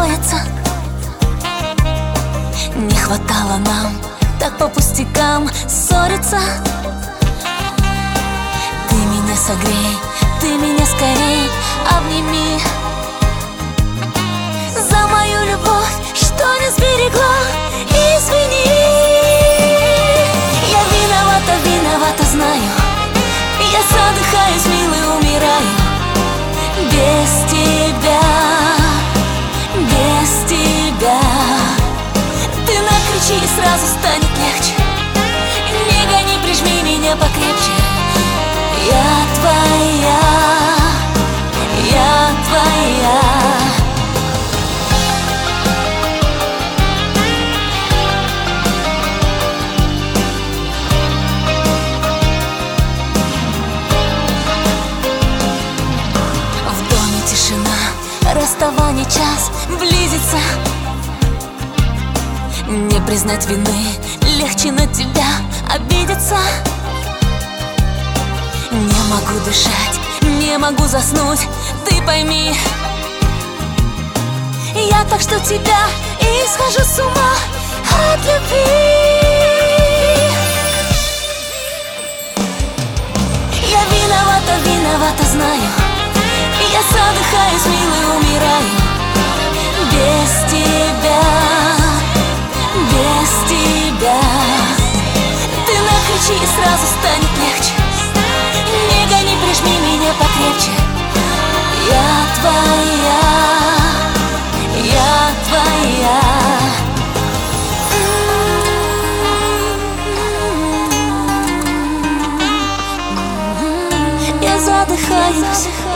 беспокоиться. Не хватало нам так по пустякам ссориться. Ты меня согрей, ты меня скорей обними. За мою любовь, что не сберегла, извини. Я виновата, виновата, знаю. Я задыхаюсь, милый, умираю. Без тебя, без тебя. Ты накричи, и сразу станет легче. Не гони, прижми меня покрепче. Я твоя, я твоя. В доме тишина, расставание час близится. Не признать вины, легче на тебя обидеться. Не могу дышать, не могу заснуть, ты пойми. Я так жду тебя и схожу с ума от любви. Я виновата, виновата, знаю. Я задыхаюсь, милый, умираю. Без тебя, без тебя. Ты накричи, и сразу станет легче. Не гони, прижми меня покрепче. Я твоя, я твоя. Я задыхаюсь.